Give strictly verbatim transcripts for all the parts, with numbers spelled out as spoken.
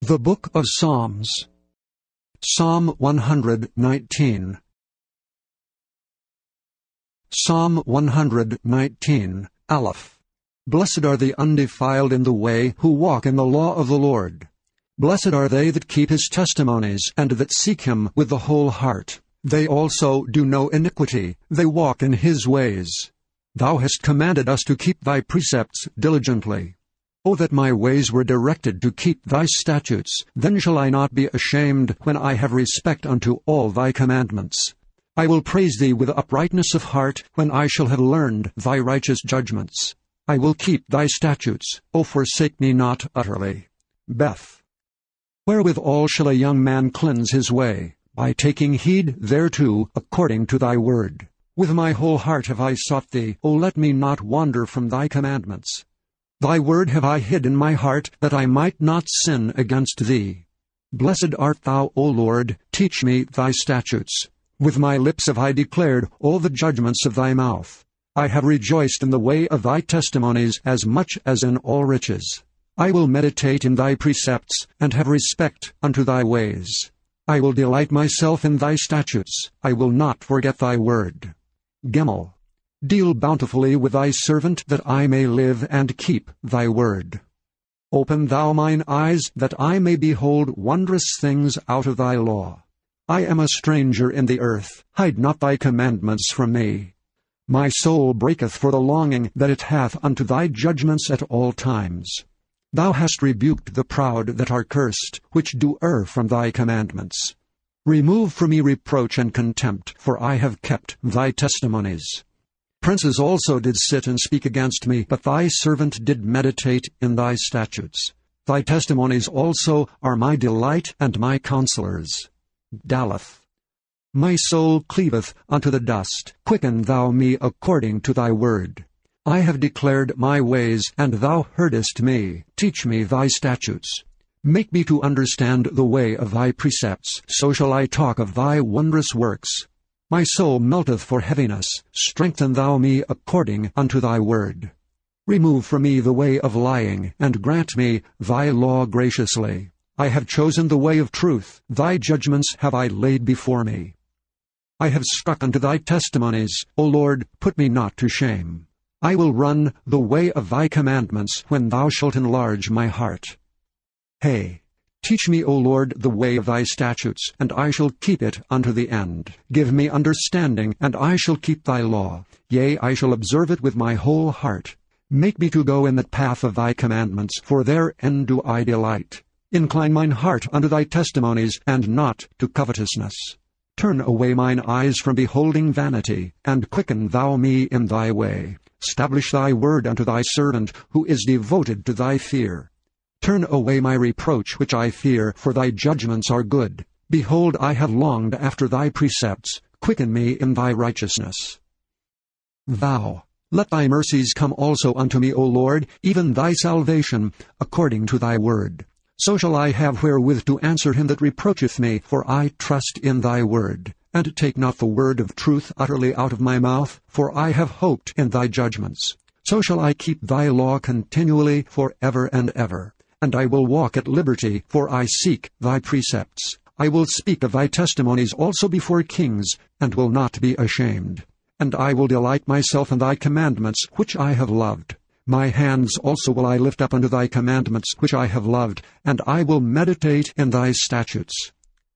The Book of Psalms. Psalm one hundred nineteen. Psalm one hundred nineteen, Aleph. Blessed are the undefiled in the way, who walk in the law of the Lord. Blessed are they that keep his testimonies, and that seek him with the whole heart. They also do no iniquity, they walk in his ways. Thou hast commanded us to keep thy precepts diligently. O that my ways were directed to keep thy statutes, then shall I not be ashamed when I have respect unto all thy commandments. I will praise thee with uprightness of heart when I shall have learned thy righteous judgments. I will keep thy statutes, O forsake me not utterly. Beth. Wherewithal shall a young man cleanse his way? By taking heed thereto according to thy word. With my whole heart have I sought thee, O let me not wander from thy commandments. Thy word have I hid in my heart, that I might not sin against thee. Blessed art thou, O Lord, teach me thy statutes. With my lips have I declared all the judgments of thy mouth. I have rejoiced in the way of thy testimonies as much as in all riches. I will meditate in thy precepts, and have respect unto thy ways. I will delight myself in thy statutes. I will not forget thy word. Gimel. Deal bountifully with thy servant, that I may live and keep thy word. Open thou mine eyes, that I may behold wondrous things out of thy law. I am a stranger in the earth, hide not thy commandments from me. My soul breaketh for the longing that it hath unto thy judgments at all times. Thou hast rebuked the proud that are cursed, which do err from thy commandments. Remove from me reproach and contempt, for I have kept thy testimonies. Princes also did sit and speak against me, but thy servant did meditate in thy statutes. Thy testimonies also are my delight and my counselors. Daleth. My soul cleaveth unto the dust. Quicken thou me according to thy word. I have declared my ways, and thou heardest me. Teach me thy statutes. Make me to understand the way of thy precepts, so shall I talk of thy wondrous works. My soul melteth for heaviness. Strengthen thou me according unto thy word. Remove from me the way of lying, and grant me thy law graciously. I have chosen the way of truth. Thy judgments have I laid before me. I have struck unto thy testimonies. O Lord, put me not to shame. I will run the way of thy commandments, when thou shalt enlarge my heart. Hey. Teach me, O Lord, the way of thy statutes, and I shall keep it unto the end. Give me understanding, and I shall keep thy law. Yea, I shall observe it with my whole heart. Make me to go in the path of thy commandments, for therein do I delight. Incline mine heart unto thy testimonies, and not to covetousness. Turn away mine eyes from beholding vanity, and quicken thou me in thy way. Stablish thy word unto thy servant, who is devoted to thy fear. Turn away my reproach which I fear, for thy judgments are good. Behold, I have longed after thy precepts. Quicken me in thy righteousness. Thou. Let thy mercies come also unto me, O Lord, even thy salvation, according to thy word. So shall I have wherewith to answer him that reproacheth me, for I trust in thy word. And take not the word of truth utterly out of my mouth, for I have hoped in thy judgments. So shall I keep thy law continually for ever and ever. And I will walk at liberty, for I seek thy precepts. I will speak of thy testimonies also before kings, and will not be ashamed. And I will delight myself in thy commandments, which I have loved. My hands also will I lift up unto thy commandments, which I have loved, and I will meditate in thy statutes.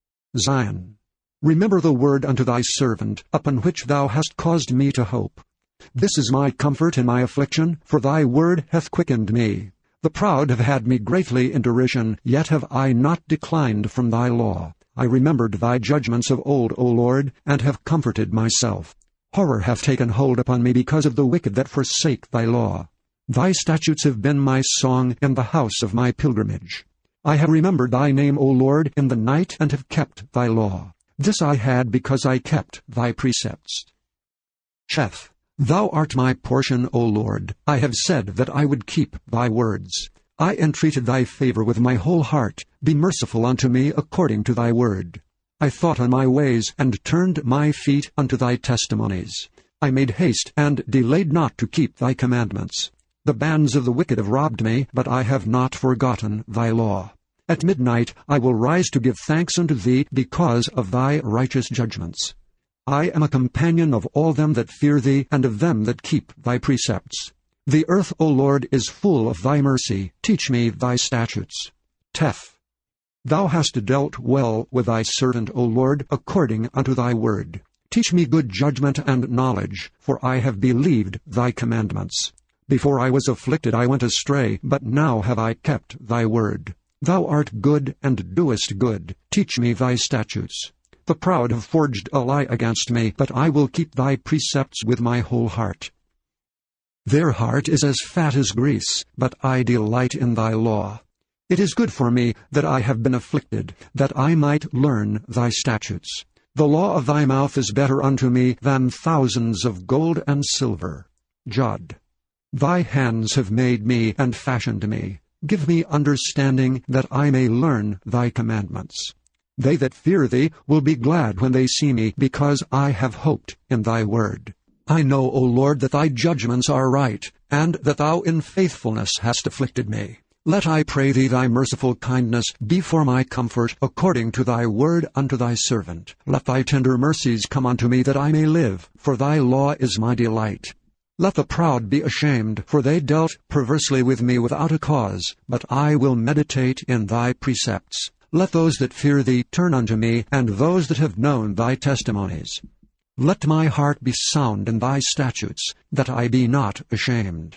Zion. Remember the word unto thy servant, upon which thou hast caused me to hope. This is my comfort in my affliction, for thy word hath quickened me. The proud have had me greatly in derision, yet have I not declined from thy law. I remembered thy judgments of old, O Lord, and have comforted myself. Horror hath taken hold upon me because of the wicked that forsake thy law. Thy statutes have been my song in the house of my pilgrimage. I have remembered thy name, O Lord, in the night, and have kept thy law. This I had because I kept thy precepts. Sheth. Thou art my portion, O Lord. I have said that I would keep thy words. I entreated thy favor with my whole heart. Be merciful unto me according to thy word. I thought on my ways, and turned my feet unto thy testimonies. I made haste, and delayed not to keep thy commandments. The bands of the wicked have robbed me, but I have not forgotten thy law. At midnight I will rise to give thanks unto thee because of thy righteous judgments. I am a companion of all them that fear thee, and of them that keep thy precepts. The earth, O Lord, is full of thy mercy. Teach me thy statutes. Teth. Thou hast dealt well with thy servant, O Lord, according unto thy word. Teach me good judgment and knowledge, for I have believed thy commandments. Before I was afflicted I went astray, but now have I kept thy word. Thou art good and doest good. Teach me thy statutes. The proud have forged a lie against me, but I will keep thy precepts with my whole heart. Their heart is as fat as grease, but I delight in thy law. It is good for me that I have been afflicted, that I might learn thy statutes. The law of thy mouth is better unto me than thousands of gold and silver. Jod. Thy hands have made me and fashioned me. Give me understanding that I may learn thy commandments. They that fear thee will be glad when they see me, because I have hoped in thy word. I know, O Lord, that thy judgments are right, and that thou in faithfulness hast afflicted me. Let, I pray thee, thy merciful kindness be for my comfort, according to thy word unto thy servant. Let thy tender mercies come unto me, that I may live, for thy law is my delight. Let the proud be ashamed, for they dealt perversely with me without a cause, but I will meditate in thy precepts. Let those that fear thee turn unto me, and those that have known thy testimonies. Let my heart be sound in thy statutes, that I be not ashamed.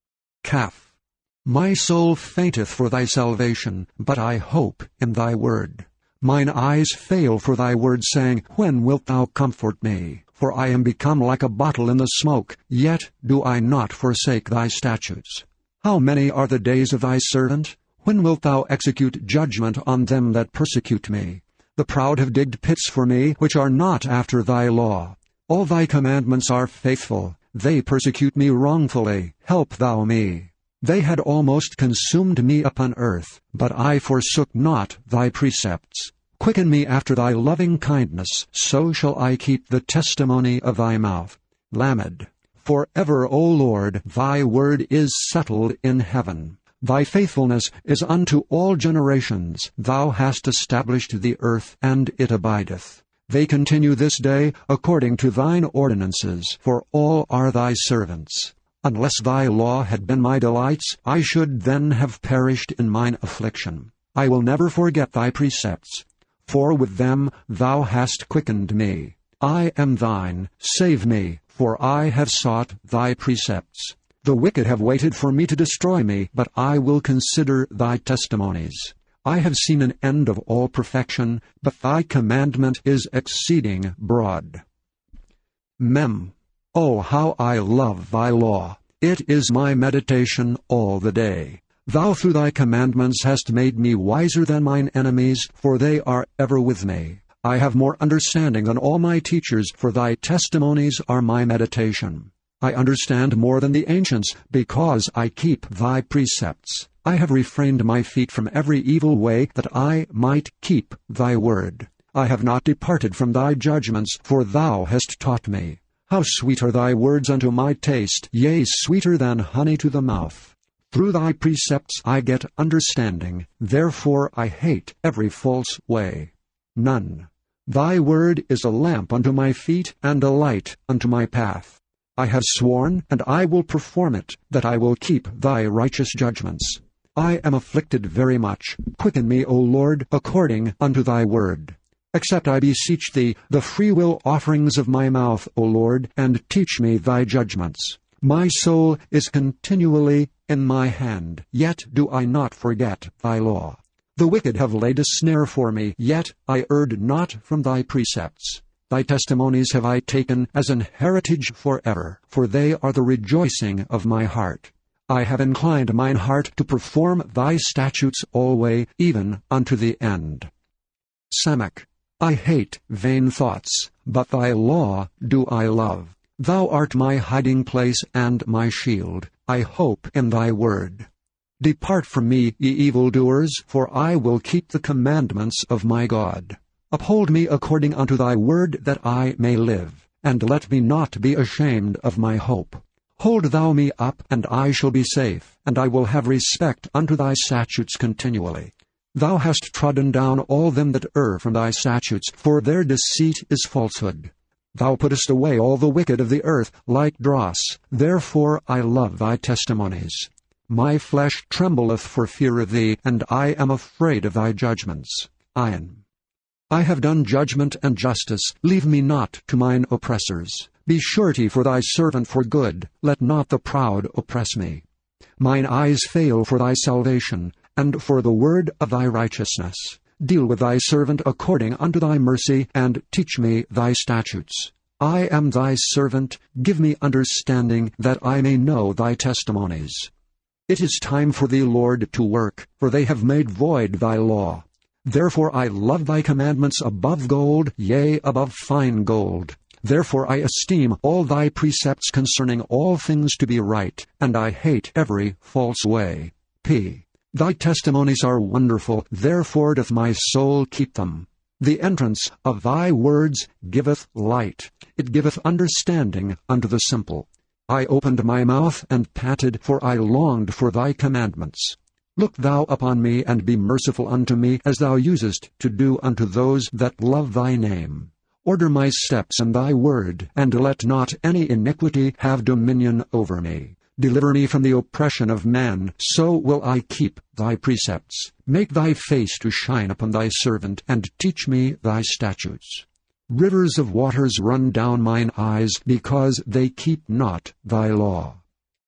Kaf. My soul fainteth for thy salvation, but I hope in thy word. Mine eyes fail for thy word, saying, When wilt thou comfort me? For I am become like a bottle in the smoke, yet do I not forsake thy statutes. How many are the days of thy servant? When wilt thou execute judgment on them that persecute me? The proud have digged pits for me, which are not after thy law. All thy commandments are faithful. They persecute me wrongfully. Help thou me. They had almost consumed me upon earth, but I forsook not thy precepts. Quicken me after thy loving kindness, so shall I keep the testimony of thy mouth. Lamed. For ever, O Lord, thy word is settled in heaven. Thy faithfulness is unto all generations. Thou hast established the earth, and it abideth. They continue this day according to thine ordinances, for all are thy servants. Unless thy law had been my delights, I should then have perished in mine affliction. I will never forget thy precepts, for with them thou hast quickened me. I am thine, save me, for I have sought thy precepts. The wicked have waited for me to destroy me, but I will consider thy testimonies. I have seen an end of all perfection, but thy commandment is exceeding broad. Mem. Oh, how I love thy law! It is my meditation all the day. Thou through thy commandments hast made me wiser than mine enemies, for they are ever with me. I have more understanding than all my teachers, for thy testimonies are my meditation. I understand more than the ancients, because I keep thy precepts. I have refrained my feet from every evil way, that I might keep thy word. I have not departed from thy judgments, for thou hast taught me. How sweet are thy words unto my taste, yea, sweeter than honey to the mouth. Through thy precepts I get understanding, therefore I hate every false way. None. Thy word is a lamp unto my feet, and a light unto my path. I have sworn, and I will perform it, that I will keep thy righteous judgments. I am afflicted very much. Quicken me, O Lord, according unto thy word. Accept, I beseech thee, the freewill offerings of my mouth, O Lord, and teach me thy judgments. My soul is continually in my hand, yet do I not forget thy law. The wicked have laid a snare for me, yet I erred not from thy precepts. Thy testimonies have I taken as an heritage forever, for they are the rejoicing of my heart. I have inclined mine heart to perform thy statutes alway, even unto the end. Samach. I hate vain thoughts, but thy law do I love. Thou art my hiding place and my shield. I hope in thy word. Depart from me, ye evildoers, for I will keep the commandments of my God. Uphold me according unto thy word, that I may live, and let me not be ashamed of my hope. Hold thou me up, and I shall be safe, and I will have respect unto thy statutes continually. Thou hast trodden down all them that err from thy statutes, for their deceit is falsehood. Thou puttest away all the wicked of the earth like dross. Therefore I love thy testimonies. My flesh trembleth for fear of thee, and I am afraid of thy judgments. Ayin. I have done judgment and justice. Leave me not to mine oppressors. Be surety for thy servant for good. Let not the proud oppress me. Mine eyes fail for thy salvation, and for the word of thy righteousness. Deal with thy servant according unto thy mercy, and teach me thy statutes. I am thy servant. Give me understanding, that I may know thy testimonies. It is time for thee, Lord, to work, for they have made void thy law. Therefore I love thy commandments above gold, yea, above fine gold. Therefore I esteem all thy precepts concerning all things to be right, and I hate every false way. P. Thy testimonies are wonderful, therefore doth my soul keep them. The entrance of thy words giveth light. It giveth understanding unto the simple. I opened my mouth and panted, for I longed for thy commandments. Look thou upon me, and be merciful unto me, as thou usest to do unto those that love thy name. Order my steps in thy word, and let not any iniquity have dominion over me. Deliver me from the oppression of man, so will I keep thy precepts. Make thy face to shine upon thy servant, and teach me thy statutes. Rivers of waters run down mine eyes, because they keep not thy law.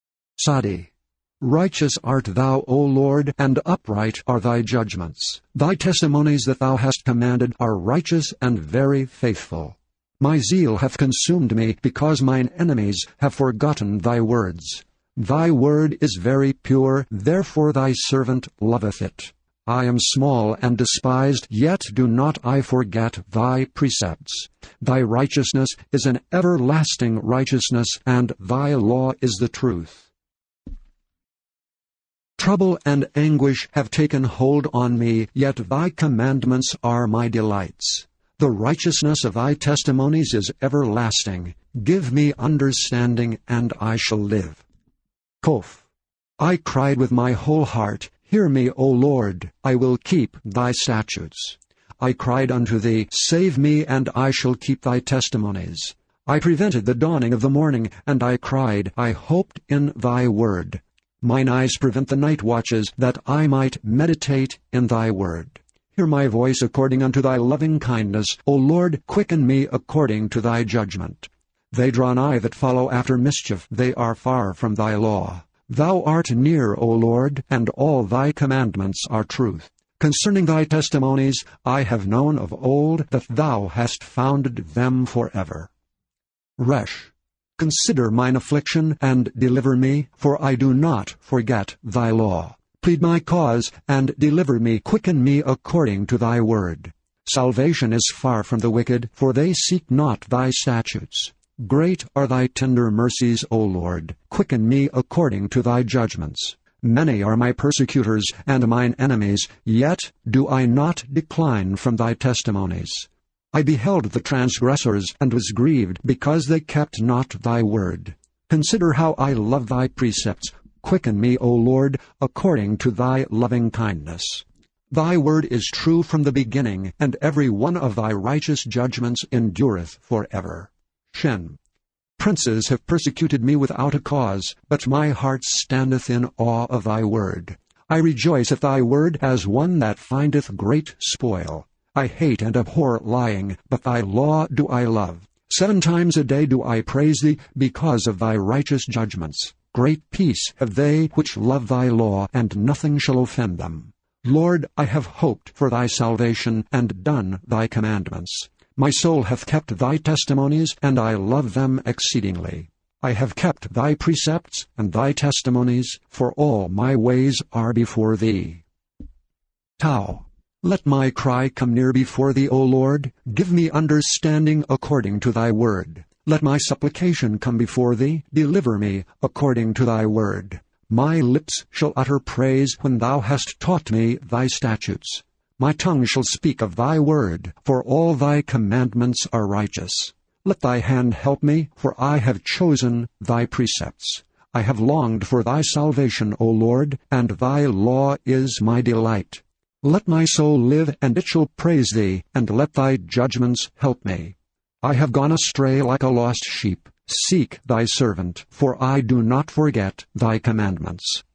Sadi. Righteous art thou, O Lord, and upright are thy judgments. Thy testimonies that thou hast commanded are righteous and very faithful. My zeal hath consumed me, because mine enemies have forgotten thy words. Thy word is very pure, therefore thy servant loveth it. I am small and despised, yet do not I forget thy precepts. Thy righteousness is an everlasting righteousness, and thy law is the truth. Trouble and anguish have taken hold on me, yet thy commandments are my delights. The righteousness of thy testimonies is everlasting. Give me understanding, and I shall live. Kof. I cried with my whole heart, Hear me, O Lord, I will keep thy statutes. I cried unto thee, Save me, and I shall keep thy testimonies. I prevented the dawning of the morning, and I cried, I hoped in thy word. Mine eyes prevent the night watches, that I might meditate in thy word. Hear my voice according unto thy loving kindness. O Lord, quicken me according to thy judgment. They draw nigh that follow after mischief, they are far from thy law. Thou art near, O Lord, and all thy commandments are truth. Concerning thy testimonies I have known of old, that thou hast founded them forever. Resh. Consider mine affliction, and deliver me, for I do not forget thy law. Plead my cause, and deliver me, quicken me according to thy word. Salvation is far from the wicked, for they seek not thy statutes. Great are thy tender mercies, O Lord. Quicken me according to thy judgments. Many are my persecutors and mine enemies, yet do I not decline from thy testimonies. I beheld the transgressors, and was grieved, because they kept not thy word. Consider how I love thy precepts. Quicken me, O Lord, according to thy loving kindness. Thy word is true from the beginning, and every one of thy righteous judgments endureth forever. Shin. Princes have persecuted me without a cause, but my heart standeth in awe of thy word. I rejoice at thy word as one that findeth great spoil. I hate and abhor lying, but thy law do I love. Seven times a day do I praise thee, because of thy righteous judgments. Great peace have they which love thy law, and nothing shall offend them. Lord, I have hoped for thy salvation, and done thy commandments. My soul hath kept thy testimonies, and I love them exceedingly. I have kept thy precepts and thy testimonies, for all my ways are before thee. Tau. Let my cry come near before thee, O Lord. Give me understanding according to thy word. Let my supplication come before thee. Deliver me according to thy word. My lips shall utter praise when thou hast taught me thy statutes. My tongue shall speak of thy word, for all thy commandments are righteous. Let thy hand help me, for I have chosen thy precepts. I have longed for thy salvation, O Lord, and thy law is my delight. Let my soul live, and it shall praise thee, and let thy judgments help me. I have gone astray like a lost sheep. Seek thy servant, for I do not forget thy commandments.